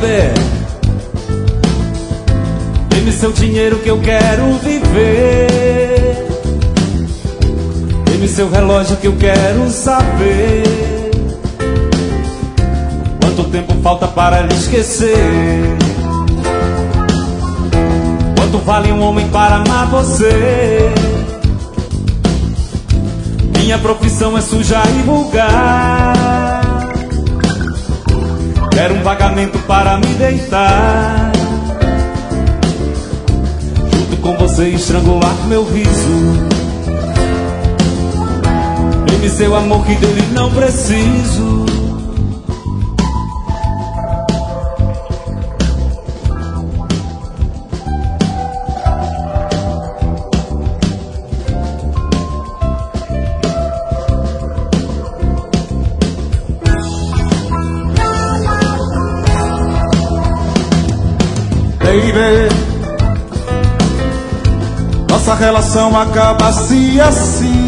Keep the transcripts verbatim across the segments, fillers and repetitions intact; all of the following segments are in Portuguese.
Baby, dê-me seu dinheiro que eu quero viver. Dê-me seu relógio que eu quero saber quanto tempo falta para lhe esquecer. Quanto vale um homem para amar você? Minha profissão é suja e vulgar. Quero um pagamento para me deitar junto com você e estrangular meu riso. Dê-me seu amor que dele não preciso. Baby, nossa relação acaba-se assim,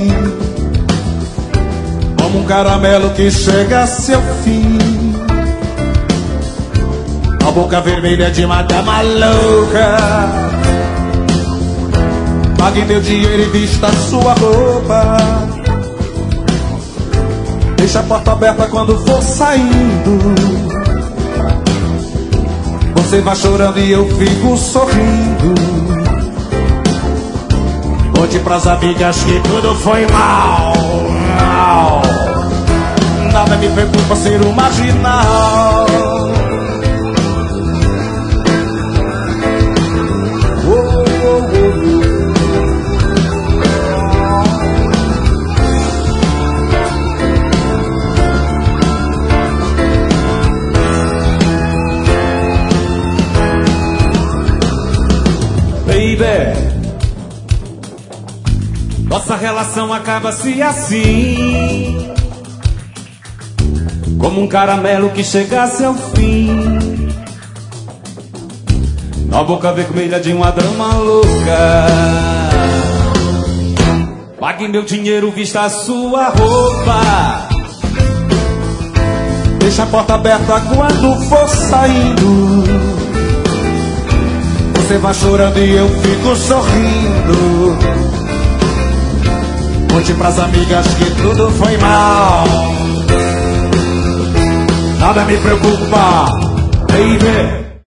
como um caramelo que chega a seu fim. A boca vermelha de uma dama louca. Pague meu dinheiro e vista sua roupa. Deixa a porta aberta quando for saindo. Você vai chorando e eu fico sorrindo. Conte pras amigas que tudo foi mal, mal. Nada me preocupa ser um marginal. Oh, oh, oh, oh. Baby, nossa relação acaba-se assim, como um caramelo que chegasse ao fim. Na boca vermelha de uma drama louca. Pague meu dinheiro, vista a sua roupa. Deixa a porta aberta quando for saindo. Você vai chorando e eu fico sorrindo. Conte pras amigas que tudo foi mal. Nada me preocupa, baby.